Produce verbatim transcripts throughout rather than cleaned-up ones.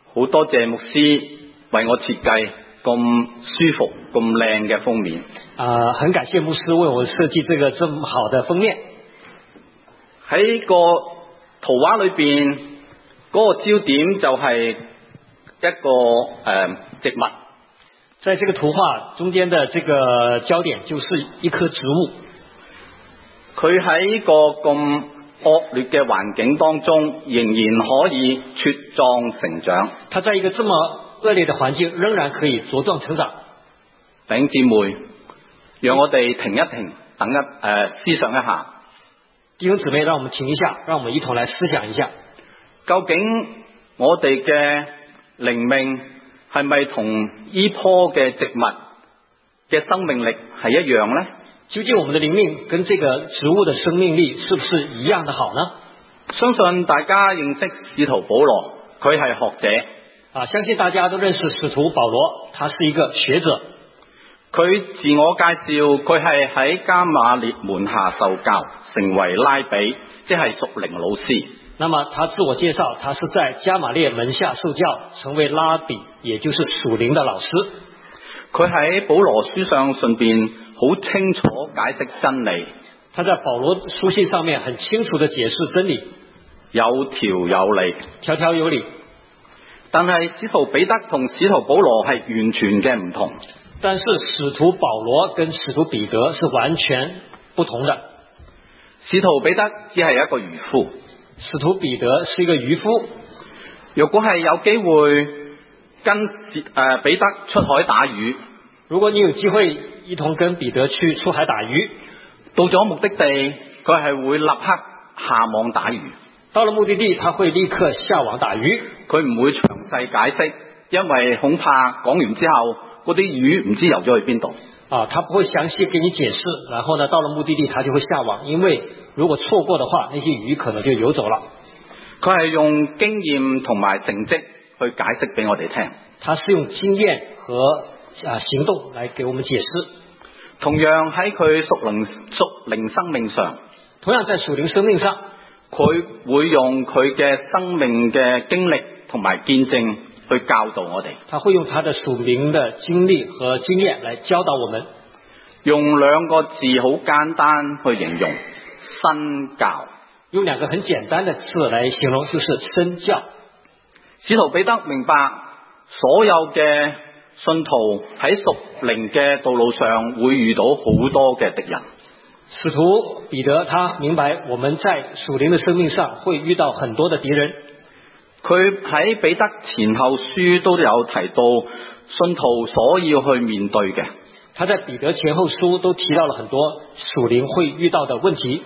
好多謝牧師為我設計咁舒服、咁靚嘅封面。 啊、呃，很感謝牧師為我設計這個這麼好的封面。 喺個圖畫裏邊，嗰、那個焦點就係一個誒、呃、植物。 在這個圖畫中間的這個焦點就是一棵植物。 佢喺個咁惡劣嘅環境當中，仍然可以茁壯成長。 它在一個這麼惡劣的環境，仍然可以茁壯成長。 弟兄姊妹，讓我哋停一停，等一誒、呃、思想一下。 弟兄姊妹，讓我們停一下，讓我們一同來思想一下， 究竟我哋嘅靈命係咪同呢棵嘅植物嘅生命力係一樣呢？ 究竟我們的靈命跟這個植物的生命力是不是一樣的好呢？ 相信大家認識使徒保羅，佢係學者。 啊，相信大家都認識使徒保羅，他是一個學者。 佢自我介紹，佢係喺迦瑪列門下受教，成為拉比，即係屬靈老師。 那麼他自我介紹，他是在迦瑪列門下受教，成為拉比，也就是屬靈的老師。 佢喺保羅書上順便好清楚解釋真理。 他在保羅書信上面很清楚地解釋真理， 有條有理， 條條有理。 但係使徒彼得同使徒保羅係完全嘅唔同。 但是使徒保羅跟使徒彼得是完全不同的。 使徒彼得只係一個漁夫， 使徒彼得是一個漁夫。 如果係有機會跟誒彼得出海打魚， 如果你有機會一同跟彼得去出海打魚， 到咗目的地，佢係會立刻下網打魚。 到了目的地，他會立刻下網打魚。 佢唔會詳細解釋，因為恐怕講完之後，嗰啲魚唔知游咗去邊度。 啊，他不會詳細給你解釋，然後呢，到了目的地，他就會下網，因為如果錯過的話，那些魚可能就游走了。 佢係用經驗同埋成績去解釋俾我哋聽。 他是用經驗和啊行動來給我們解釋。 同樣喺佢屬靈屬靈生命上， 同樣在屬靈生命上， 佢會用佢嘅生命嘅經歷同埋見證去教導我哋。 他會用他的屬靈的經歷和經驗來教導我們。 用兩個字好簡單去形容，身教。 用兩個很簡單的字來形容，就是身教。 使徒彼得明白，所有嘅信徒喺屬靈嘅道路上會遇到好多嘅敵人。 使徒彼得他明白，我們在屬靈的生命上會遇到很多的敵人。 佢喺彼得前後書都有提到信徒所要去面對嘅。 他在彼得前後書都提到了很多屬靈會遇到的問題。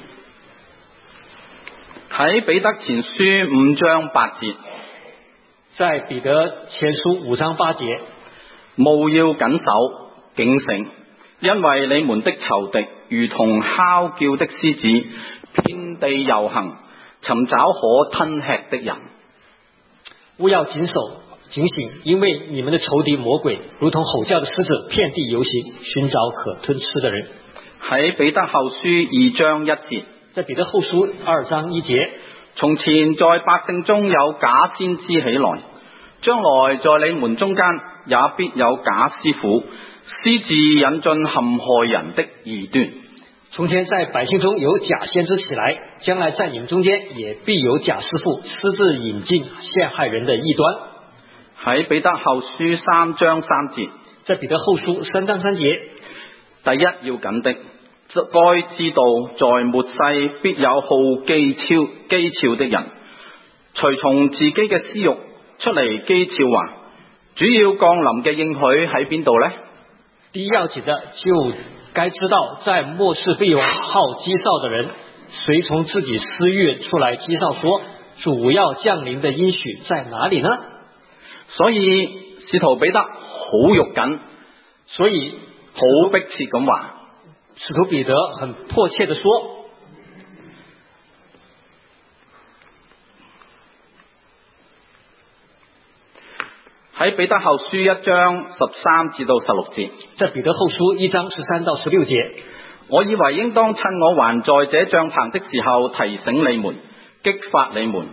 喺彼得前書五章八節， 在彼得前書五章八節， 務要謹守警醒，因為你們的仇敵如同哮叫的獅子，遍地遊行，尋找可吞吃的人。 務要謹守警醒，因為你們的仇敵魔鬼如同吼叫的獅子，遍地遊行，尋找可吞吃的人。 喺彼得後書二章一節， 在彼得後書二章一節， 從前在百姓中有假先知起來，將來在你們中間也必有假師傅，私自引進陷害人的異端。 從前在百姓中有假先知起來，將來在你們中間也必有假師傅，私自引進陷害人的異端。 喺彼得後書三章三節， 在彼得後書三章三節， 第一要緊的，該知道在末世必有好譏誚譏誚的人，隨從自己嘅私欲出嚟譏誚話，主要降臨嘅應許喺邊度呢？ 第一要緊的就該知道，在末世必有好譏誚的人，隨從自己私欲出來譏誚說，主要降臨的應許在哪裡呢？ 所以使徒彼得好肉緊， 所以好迫切咁話， 使徒彼得很迫切地說， 喺彼得後書一章十三至到十六節， 在彼得後書一章十三到十六節， 我以為應當趁我還在這帳棚的時候提醒你們，激發你們，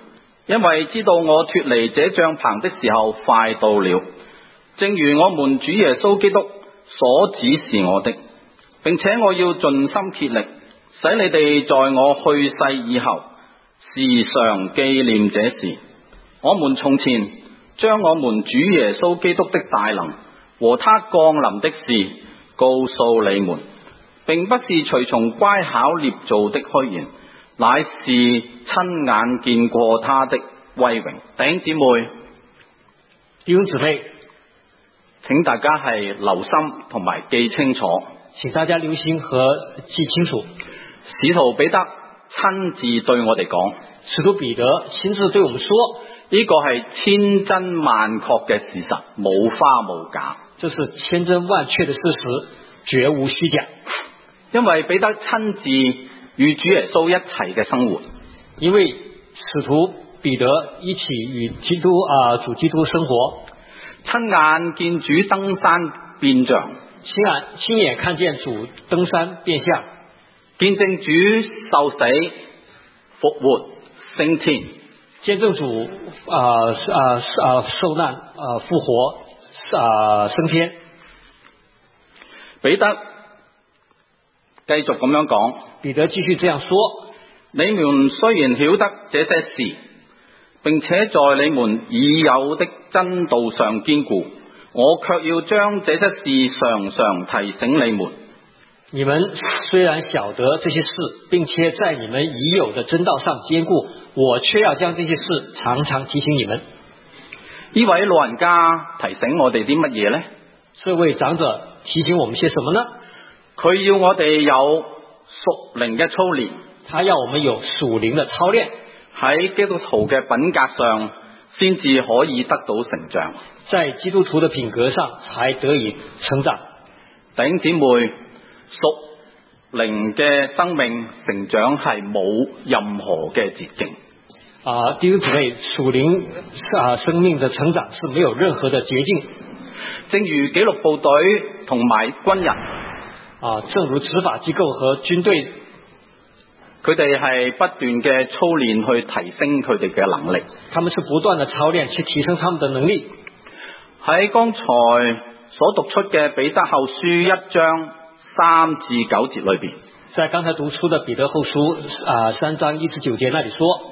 因為知道我脫離這帳棚的時候快到了，正如我們主耶穌基督所指示我的，並且我要盡心竭力，使你哋在我去世以後時常紀念這事。我們從前將我們主耶穌基督的大能和他降臨的事告訴你們，並不是隨從乖巧捏造的虛言，乃是親眼見過他的威榮。弟兄姊妹， 弟兄姊妹， 請大家係留心同埋記清楚， 請大家留心和記清楚。 使徒彼得親自對我哋講， 使徒彼得親自對我們說， 呢個係千真萬確嘅事實，冇花冇假。 這是千真萬確的事實，絕無虛假。 因為彼得親自與主耶穌一齊嘅生活， 因為使徒彼得一起與基督啊、呃、主基督生活， 親眼見主登山變像， 親眼親眼看見主登山變像， 見證主受死復活升天， 見證主啊啊啊受難啊復活啊升天。 彼得繼續咁樣講， 彼得繼續這樣說： 你們雖然曉得這些事，並且在你們已有的真道上堅固，我卻要將這些事常常提醒你們。 你們雖然曉得這些事，並且在你們已有的真道上堅固，我卻要將這些事常常提醒你們。 呢位老人家提醒我哋啲乜嘢呢？ 這位長者提醒我們些什麼呢？ 佢要我哋有屬靈嘅操練， 他要我們有屬靈的操練， 喺基督徒嘅品格上先至可以得到成長， 在基督徒的品格上才得以成長。 弟兄姊妹，屬靈嘅生命成長係冇任何嘅捷徑。 啊，弟兄姊妹，屬靈啊生命的成長是沒有任何的捷徑。 正如紀律部隊同埋軍人， 啊，正如執法機構和軍隊， 佢哋係不斷嘅操練去提升佢哋嘅能力。 他們是不斷的操練去提升他們的能力。 喺剛才所讀出嘅彼得後書一章三至九節裏邊， 在剛才讀出的彼得後書啊三章一至九節那裡說，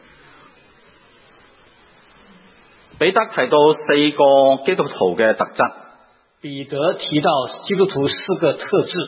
彼得提到四個基督徒嘅特質。 彼得提到基督徒四個特質。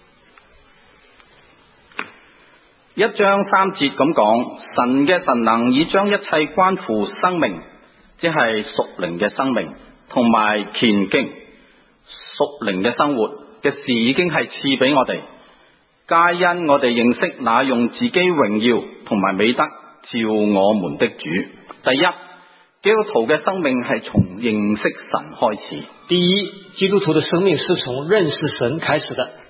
一章三節咁講，神嘅神能已將一切關乎生命，即係屬靈嘅生命同埋虔敬屬靈嘅生活嘅事，已經係賜俾我哋，皆因我哋認識那用自己榮耀同埋美德召我們的主。第一，基督徒嘅生命係從認識神開始。 第一，基督徒的生命是從認識神開始的。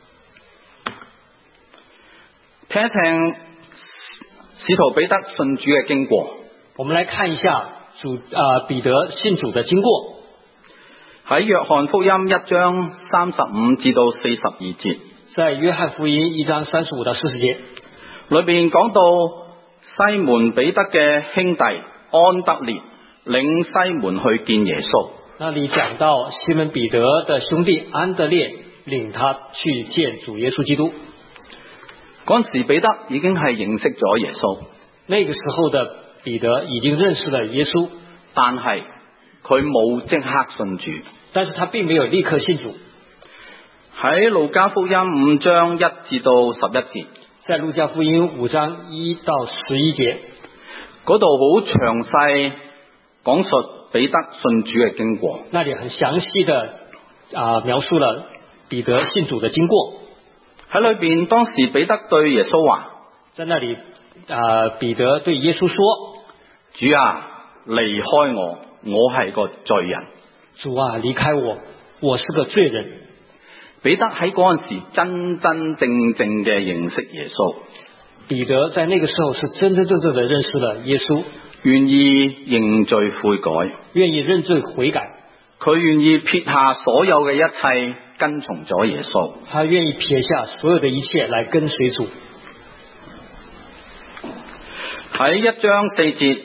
聽一聽使徒彼得信主嘅經過。 我們來看一下主啊彼得信主的經過。 喺約翰福音一章三十五至到四十二節， 在約翰福音一章三十五到四十節裏邊講到西門彼得嘅兄弟安德烈領西門去見耶穌。 那裡講到西門彼得的兄弟安德烈領他去見主耶穌基督。 嗰時彼得已經係認識咗耶穌， 那個時候的彼得已經認識了耶穌， 但係佢冇即刻信主。 但是他並沒有立刻信主。 喺路加福音五章一至到十一節， 在路加福音五章一到十一節嗰度好詳細講述彼得信主嘅經過。 那裡很詳細的啊、呃、描述了彼得信主的經過。 喺裏邊，當時彼得對耶穌話： 在那裡啊、呃、彼得對耶穌說： 主啊，離開我，我係個罪人。 主啊，離開我，我是個罪人。 彼得喺嗰陣時真真正正嘅認識耶穌。 彼得在那個時候是真真正正的認識了耶穌， 願意認罪悔改， 願意認罪悔改。 佢願意撇下所有嘅一切，跟從咗耶穌。 他願意撇下所有的一切來跟隨主。 喺一章四節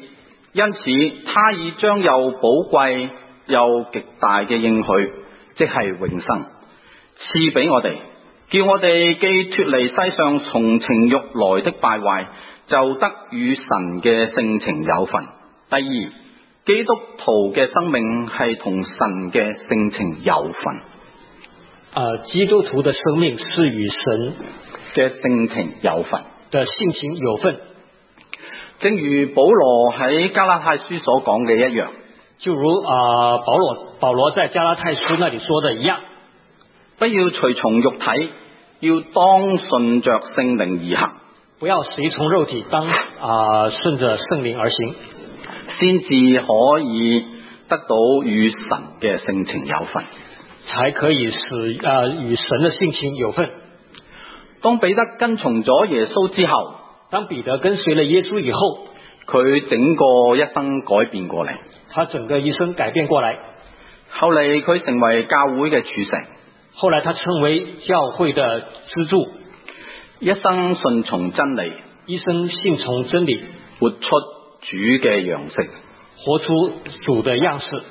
因此他已將又寶貴又極大嘅應許，即係永生，賜俾我哋，叫我哋既脫離世上從情慾來的敗壞，就得與神嘅性情有份。第二，基督徒嘅生命係同神嘅性情有份。 呃，基督徒的生命是與神嘅性情有份的性情有份。 正如保羅喺加拉太書所講嘅一樣， 就如啊、呃、保羅保羅在加拉太書那裡說的一樣， 不要隨從肉體，要當順着聖靈而行。 不要隨從肉體，當啊、呃、順着聖靈而行， 先至可以得到與神嘅性情有份， 才可以使啊、呃、與神的性情有份。 當彼得跟從咗耶穌之後， 當彼得跟隨了耶穌以後， 佢整個一生改變過嚟， 他整個一生改變過來。 後嚟佢成為教會嘅柱石， 後來他成為教會的支柱， 一生順從真理， 一生信從真理， 活出主嘅樣式， 活出主的樣式。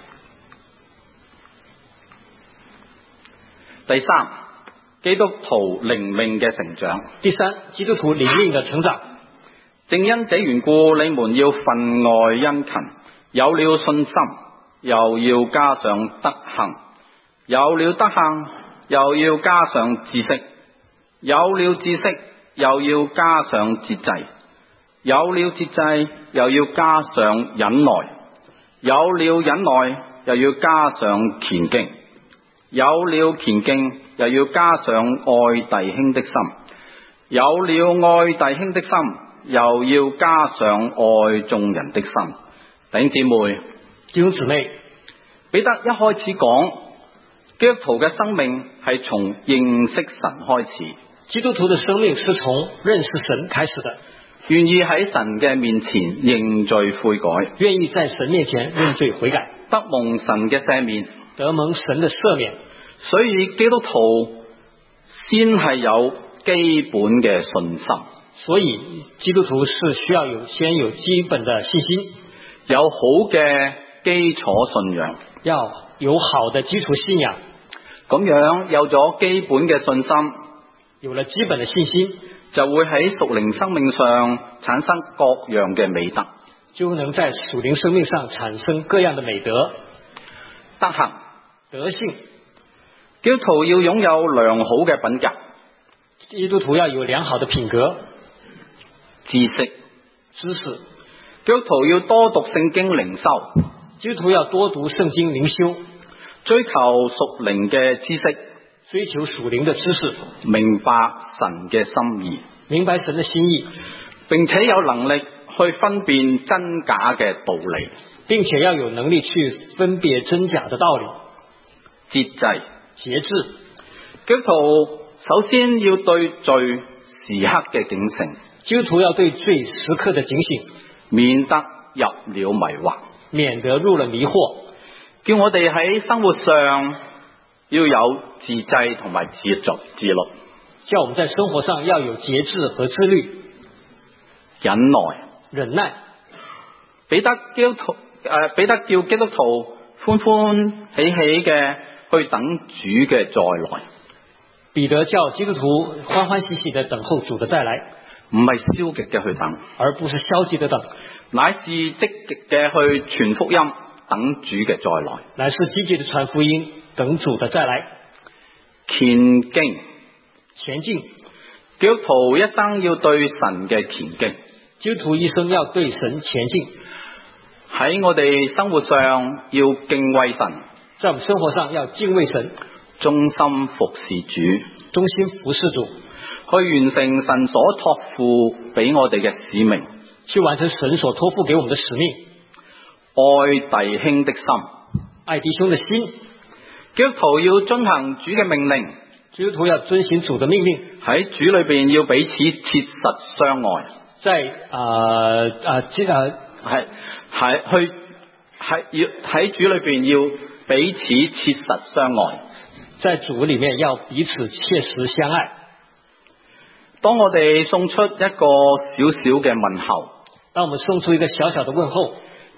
第三，基督徒靈命嘅成長。 第三，基督徒靈命嘅成長。 正因這緣故，你們要分外殷勤，有了信心，又要加上德行；有了德行，又要加上知識；有了知識，又要加上節制；有了節制，又要加上忍耐；有了忍耐，又要加上虔敬；有了虔敬，又要加上愛弟兄的心；有了愛弟兄的心，又要加上愛眾人的心。弟兄姊妹， 弟兄姊妹， 彼得一開始講，基督徒嘅生命係從認識神開始。 基督徒的生命是從認識神開始的， 願意喺神嘅面前認罪悔改， 願意在神面前認罪悔改， 得蒙神嘅赦免， 得蒙神的赦免。 所以基督徒先係有基本嘅信心。 所以基督徒是需要有先有基本的信心， 有好嘅基礎信仰， 要有好的基礎信仰。 咁樣有咗基本嘅信心， 有了基本的信心， 就會喺屬靈生命上產生各樣嘅美德， 就能在屬靈生命上產生各樣的美德。 德行、 德性， 基督徒要擁有良好嘅品格， 基督徒要有良好的品格。 知識、 知識， 基督徒要多讀聖經靈修， 基督徒要多讀聖經靈修， 追求屬靈嘅知識， 追求屬靈的知識， 明白神嘅心意， 明白神的心意， 並且有能力去分辨真假嘅道理， 並且要有能力去分別真假的道理。 節制、 節制， 基督徒首先要對罪時刻嘅警醒， 基督徒要對罪時刻的警醒， 免得入了迷惑， 免得入了迷惑。 叫我哋喺生活上要有自制同埋自律自律， 叫我們在生活上要有節制和自律， 忍耐、 忍耐。 彼得基督徒誒，彼得叫基督徒歡歡喜喜嘅去等主嘅再來。 彼得叫基督徒歡歡喜喜的等候主的再來， 唔係消極嘅去等， 而不是消極的等， 乃是積極嘅去傳福音，等主嘅再來。 乃是積極的傳福音，等主的再來。 虔敬， 前進， 基督徒一生要對神嘅虔敬。 基督徒一生要對神前進， 喺我哋生活上要敬畏神， 在我們生活上要敬畏神， 忠心服侍主， 忠心服侍主， 去完成神所託付俾我哋嘅使命， 去完成神所託付給我們的使命。 愛弟兄的心， 愛弟兄的心。 基督徒要遵行主嘅命令， 基督徒要遵行主的命令， 喺主裏邊要彼此切實相愛。 在啊啊這個係係去係要喺主裏邊要彼此切實相愛， 在主裏面要彼此切實相愛。 當我哋送出一個小小嘅問候， 當我們送出一個小小的問候，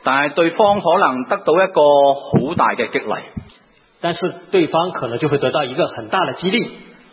但係對方可能得到一個好大嘅激勵， 但是對方可能就會得到一個很大的激勵。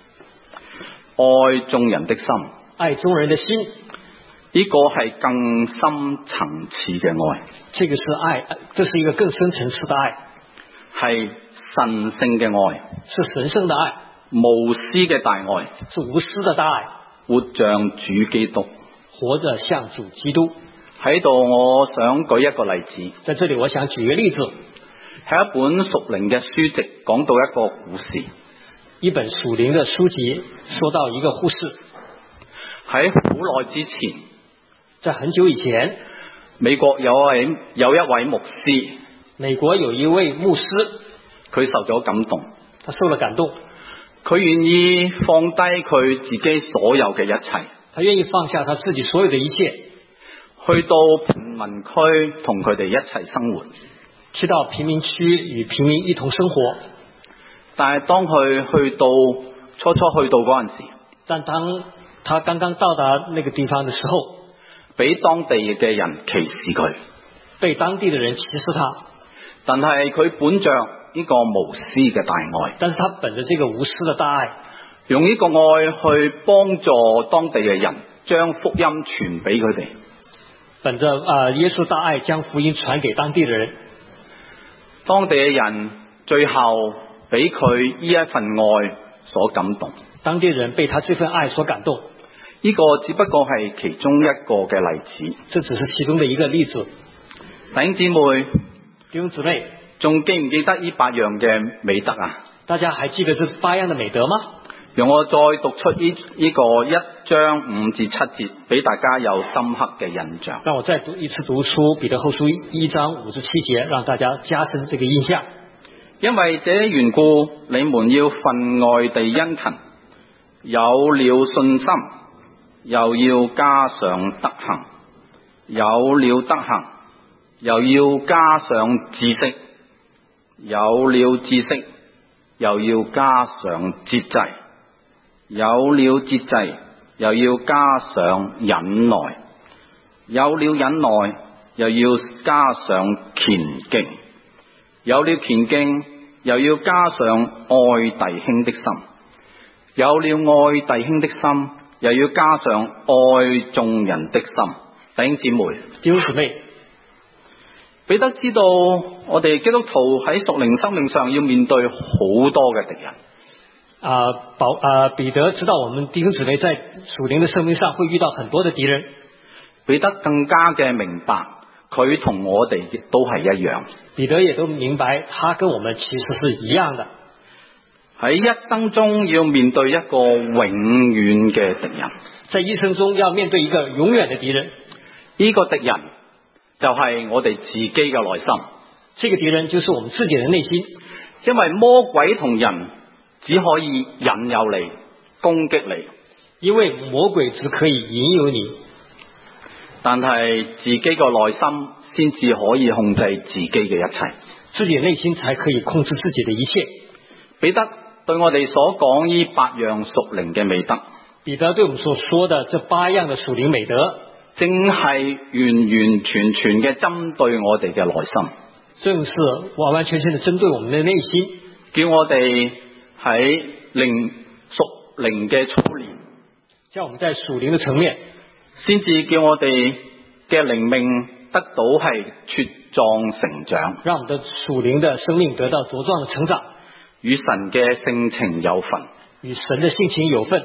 愛眾人的心， 愛眾人的心， 呢個係更深層次嘅愛。 這個是愛，這是一個更深層次的愛， 係神聖嘅愛， 是神聖的愛， 無私嘅大愛， 是無私的大愛， 活像主基督， 活着像主基督。 喺度我想舉一個例子， 在這裏我想舉個例子， 係一本屬靈嘅書籍，講到一個故事。 一本屬靈的書籍說到一個故事， 喺好耐之前， 在很久以前， 美國有位有一位牧師， 美國有一位牧師， 佢受咗感動， 他受了感動， 佢願意放低佢自己所有嘅一切， 他願意放下他自己所有的一切， 去到貧民區同佢哋一齊生活， 去到貧民區與貧民一同生活。 但係當佢去到初初去到嗰陣時， 但當他剛剛到達那個地方的時候， 俾當地嘅人歧視佢， 被當地的人歧視他。 但係佢本着呢個無私嘅大愛， 但是他本着這個無私的大愛， 用呢個愛去幫助當地嘅人，將福音傳俾佢哋。 本着啊耶穌大愛，將福音傳給當地的人。 當地嘅人最後俾佢呢一份愛所感動， 當地人被他這份愛所感動。 呢個只不過係其中一個嘅例子， 這只是其中的一個例子。 弟兄姊妹， 弟兄姊妹， 仲記唔記得呢八樣嘅美德啊？ 大家還記得這八樣的美德嗎？ 讓我再讀出呢呢個一章五至七節，俾大家有深刻嘅印象。 讓我再讀一次讀出彼得後書一章五至七節，讓大家加深這個印象。 因為這緣故，你們要分外地殷勤，有了信心，又要加上德行；有了德行，又要加上知識；有了知識，又要加上節制；有了節制，又要加上忍耐；有了忍耐，又要加上虔敬；有了虔敬，又要加上愛弟兄的心；有了愛弟兄的心，又要加上愛眾人的心。弟兄姊妹， 弟兄姊妹， 彼得知道我哋基督徒喺屬靈生命上要面對好多嘅敵人。 啊，保啊，彼得知道我們弟兄姊妹在屬靈的生命上會遇到很多的敵人。 彼得更加嘅明白，佢同我哋亦都係一樣。 彼得也都明白，他跟我們其實是一樣的。 喺一生中要面對一個永遠嘅敵人， 在一生中要面對一個永遠的敵人。 呢個敵人就係我哋自己嘅內心。 這個敵人就是我們自己的內心。 因為魔鬼同人只可以引誘你、攻擊你， 因為魔鬼只可以引誘你， 但係自己個內心先至可以控制自己嘅一切， 自己的內心才可以控制自己的一切。 彼得對我哋所講呢八樣屬靈嘅美德， 彼得對我們所說的這八樣的屬靈美德， 正係完完全全嘅針對我哋嘅內心， 正是完完全全的針對我們的內心， 叫我哋喺靈屬靈嘅操練， 叫我們在屬靈的層面， 先至叫我哋嘅靈命得到係茁壯成長， 讓我們的屬靈的生命得到茁壯的成長， 與神嘅性情有份， 與神的性情有份。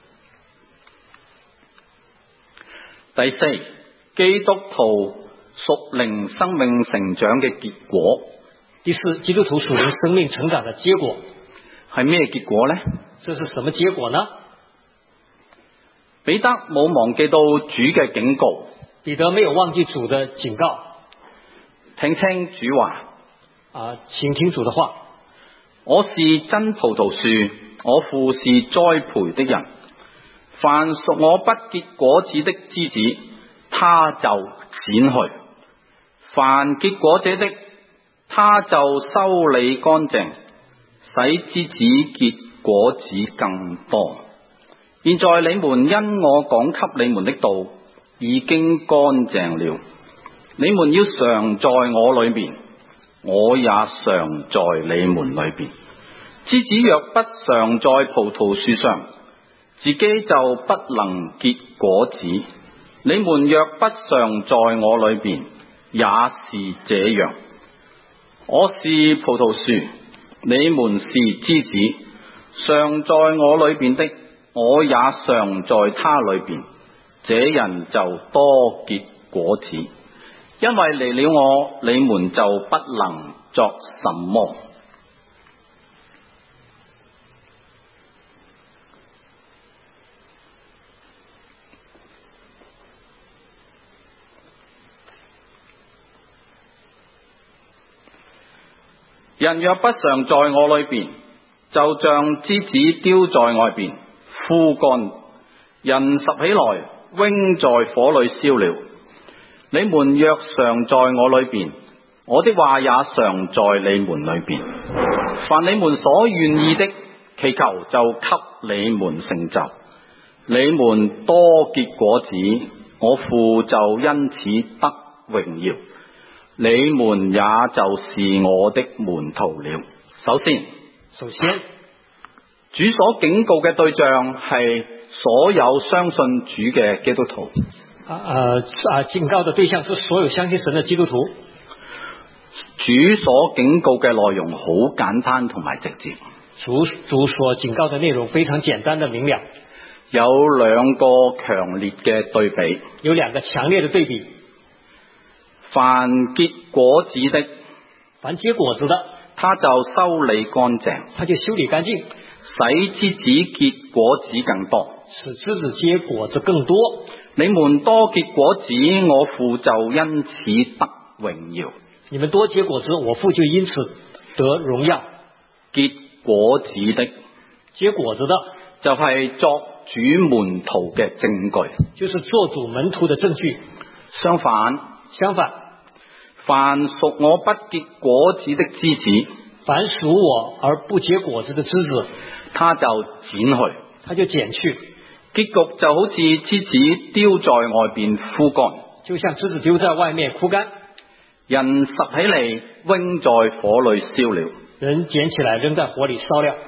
第四，基督徒屬靈生命成長嘅結果。 第四，基督徒屬靈生命成長的結果係咩結果呢？ 這是什麼結果呢？ 彼得冇忘記到主嘅警告， 彼得沒有忘記主的警告。 聽聽主話啊，請聽主的話。 我是真葡萄樹，我父是栽培的人。凡屬我不結果子的枝子，他就剪去；凡結果子的，他就修理乾淨，使枝子結果子更多。現在你們因我講給你們的道已經乾淨了， 你們要常在我裏面，我也常在你們裏邊。枝子若不常在葡萄樹上，自己就不能結果子。你們若不常在我裏邊，也是這樣。我是葡萄樹，你們是枝子，常在我裏邊的，我也常在他裏邊。這人就多結果子，因為離了我，你們就不能作什麼。人若不常在我裏邊，就像枝子丟在外邊，枯乾。人拾起來，扔在火裏燒了。你們若常在我裏邊，我的話也常在你們裏邊。凡你們所願意的，祈求就給你們成就。你們多結果子，我父就因此得榮耀。你們也就是我的門徒了。首先， 首先， 主所警告嘅對象係所有相信主嘅基督徒。 啊啊啊！警告的對象是所有相信神的基督徒。 主所警告嘅內容好簡單同埋直接。 主主所警告的內容非常簡單的明了。 有兩個強烈嘅對比。 有兩個強烈的對比。 凡結果子的， 凡結果子的， 他就修理乾淨， 他就修理乾淨， 使枝子結果子更多， 使枝子結果子更多。 你們多結果子，我父就因此得榮耀。 你們多結果子，我父就因此得榮耀。 結果子的， 結果子的， 就係作主門徒嘅證據， 就是做主門徒的證據。 相反， 相反， 凡屬我不結果子的枝子， 凡屬我而不結果子的枝子， 他就剪去， 他就剪去。 結局就好似枝子丟在外邊枯乾， 就像枝子丟在外面枯乾。 人拾起嚟扔在火裏燒了， 人撿起來扔在火裏燒了。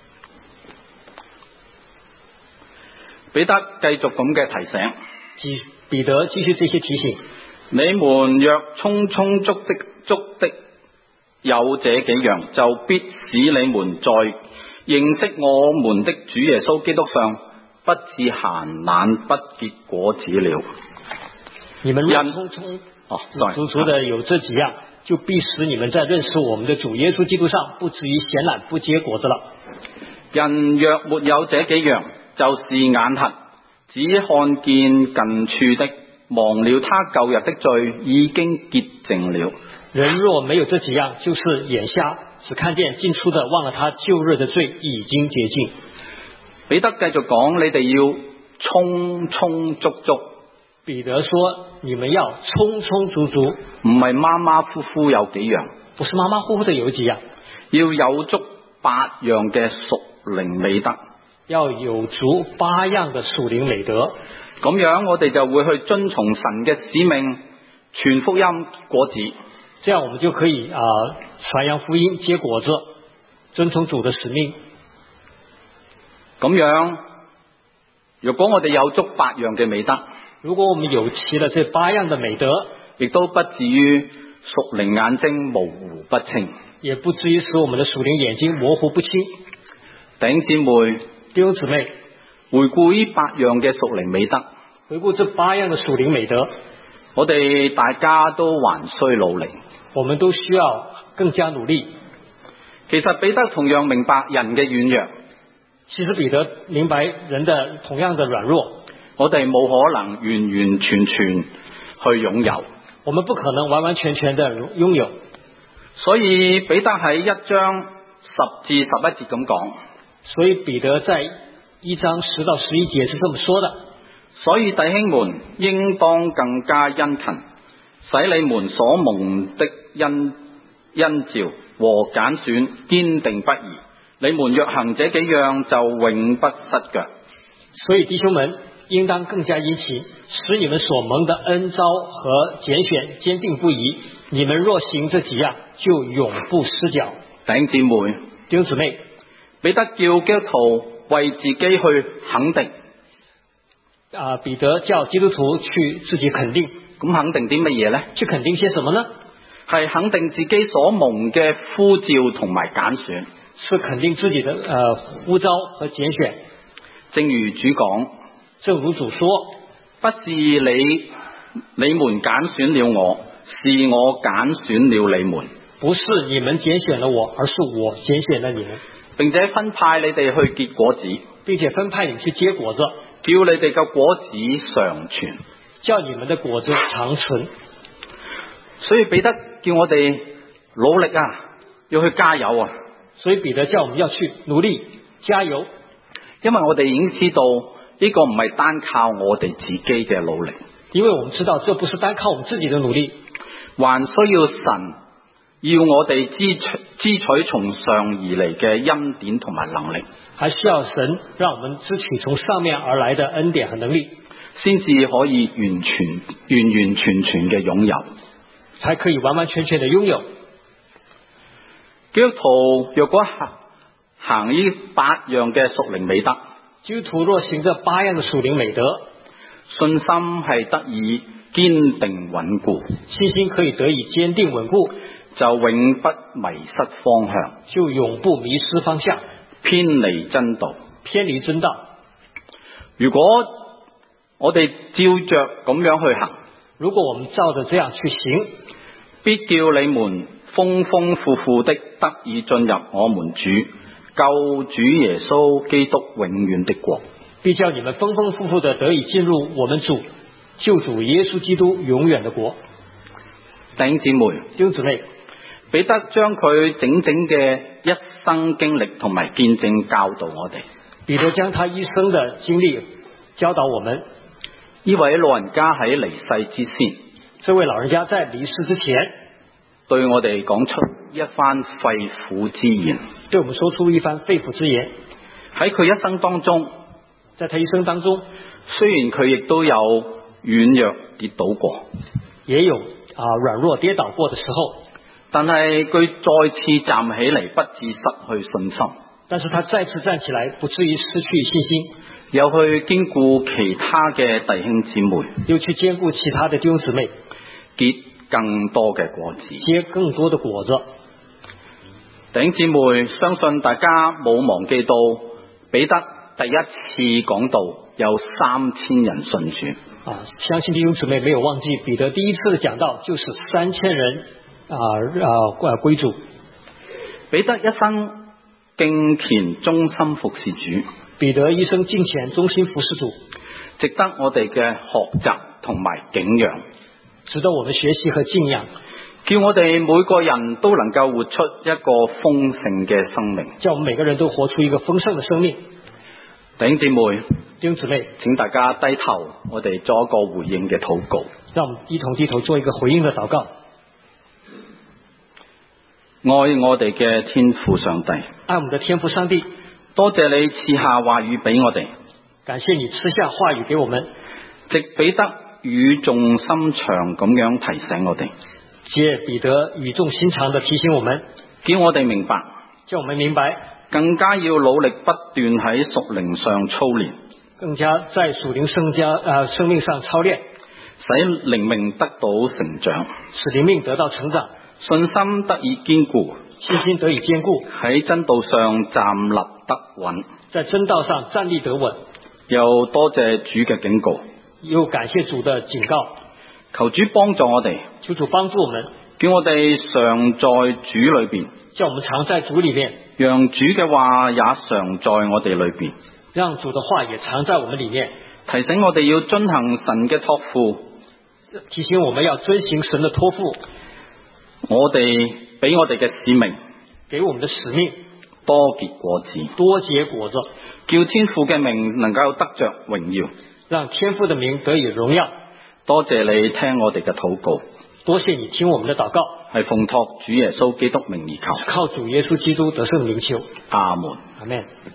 彼得繼續咁嘅提醒， 彼得繼續這些提醒。 你們若充充足的足的有這幾樣，就必使你們在認識我們的主耶穌基督上不致閒懶不結果子了。 你們若充充哦， 足足的有這幾樣，就必使你們在認識我們的主耶穌基督上不至於閒懶不結果子了。 人若沒有這幾樣，就是眼瞎，只看見近處的，忘了他舊日的罪已經潔淨了。 人若沒有這幾樣，就是眼瞎，只看見近處的，忘了他舊日的罪已經潔淨。 彼得繼續講，你哋要充充足足。 彼得說，你們要充充足足， 唔係馬馬虎虎有幾樣， 不是馬馬虎虎的有幾樣， 要有足八樣嘅屬靈美德， 要有足八樣的屬靈美德。 咁樣我哋就會去遵從神嘅使命，傳福音果子。 這樣我們就可以啊傳揚福音結果子，遵從主的使命。 咁樣，如果我哋有足八樣嘅美德， 如果我們有齊了這八樣的美德， 亦都不至於屬靈眼睛模糊不清， 也不至於使我們的屬靈眼睛模糊不清。 弟兄姊妹， 弟兄姊妹， 回顧呢八樣嘅屬靈美德， 回顧這八樣的屬靈美德， 我哋大家都還需努力， 我們都需要更加努力。 其實彼得同樣明白人嘅軟弱， 其實彼得明白人的同樣的軟弱， 我哋冇可能完完全全去擁有， 我們不可能完完全全的擁有。 所以彼得喺一章十至十一節咁講， 所以彼得在一章十到十一節是這麼說的。 所以弟兄們應當更加殷勤，使你們所蒙的恩恩召和揀選堅定不移。你們若行這幾樣，就永不失腳。 所以弟兄們應當更加殷勤，使你們所蒙的恩召和揀選堅定不移。你們若行這幾樣，就永不失腳。 弟兄姊妹， 弟兄姊妹， 彼得叫基督徒為自己去肯定。 啊，彼得叫基督徒去自己肯定。 咁肯定啲乜嘢呢？ 去肯定些什麼呢？ 係肯定自己所蒙嘅呼召同埋揀選。 是肯定自己的呃呼召和揀選。 正如主講， 正如主說， 不是你你們揀選了我，是我揀選了你們。 不是你們揀選了我，而是我揀選了你們， 並且分派你哋去結果子， 並且分派你們去結果子， 叫你哋嘅果子常存， 叫你們的果子長存。 所以彼得叫我哋努力啊，要去加油啊。 所以彼得叫我們要去努力加油， 因為我哋已經知道呢個唔係單靠我哋自己嘅努力， 因為我們知道這不是單靠我們自己的努力， 還需要神要我哋支取支取從上而嚟嘅恩典同埋能力， 還需要神讓我們支取從上面而來的恩典和能力， 先至可以完全完完全全嘅擁有， 才可以完完全全的擁有。 基督徒若果行行呢八樣嘅屬靈美德， 基督徒若行這八樣嘅屬靈美德， 信心係得以堅定穩固， 信心可以得以堅定穩固， 就永不迷失方向， 就永不迷失方向， 偏離真道， 偏離真道。 如果我哋照着咁樣去行， 如果我們照着這樣去行， 必叫你們豐豐富富的得以進入我們主救主耶穌基督永遠的國， 必叫你們豐豐富富的得以進入我們主救主耶穌基督永遠的國。 弟兄姊妹， 弟兄姊妹， 彼得將佢整整嘅一生經歷同埋見證教導我哋。 彼得將他一生的經歷教導我們。 呢位老人家喺離世之前， 這位老人家在離世之前， 對我哋講出一番肺腑之言， 對我們說出一番肺腑之言。 喺佢一生當中， 在他一生當中， 雖然佢亦都有軟弱跌倒過， 也有啊軟弱跌倒過的時候， 但係佢再次站起嚟，不致失去信心。 但是他再次站起來，不至於失去信心， 又去兼顧其他嘅弟兄姊妹， 又去兼顧其他的弟兄姊妹， 結更多嘅果子， 結更多的果子。 弟兄姊妹，相信大家冇忘記到彼得第一次講道有三千人信主啊！相信弟兄姊妹沒有忘記彼得第一次的講道就是三千人啊啊歸主。 彼得一生敬虔忠心服侍主， 彼得一生敬虔忠心服侍主， 值得我哋嘅學習同埋敬仰， 值得我們學習和敬仰， 叫我哋每個人都能夠活出一個豐盛嘅生命， 叫我們每個人都活出一個豐盛的生命。 弟兄姊妹， 弟兄姊妹， 請大家低頭，我哋做一個回應嘅禱告。 讓我們一同低頭做一個回應的禱告。 愛我哋嘅天父上帝， 愛我們的天父上帝， 多謝你賜下話語俾我哋， 感謝你賜下話語給我們， 藉彼得語重心長咁樣提醒我哋， 借彼得語重心長地提醒我們， 叫我哋明白， 叫我們明白， 更加要努力不斷喺屬靈上操練， 更加在屬靈生家呃生命上操練， 使靈命得到成長， 使靈命得到成長， 信心得以堅固， 信心得以堅固， 喺真道上站立得穩， 在真道上站立得穩。 又多謝主嘅警告， 又感謝主的警告， 求主幫助我哋， 求主幫助我們， 叫我哋常在主裏邊， 叫我們常在主裏面， 讓主嘅話也常在我哋裏邊， 讓主的話也常在我們裏面， 提醒我哋要遵行神嘅託付， 提醒我們要遵行神的託付， 我哋俾我哋嘅使命， 給我們的使命， 多結果子， 多結果子， 叫天父嘅名能夠得着榮耀， 讓天父的名得以榮耀。 多謝你聽我哋嘅禱告， 多謝你聽我們的禱告， 係奉託主耶穌基督名而求， 靠主耶穌基督得勝名求。 阿門。 阿們。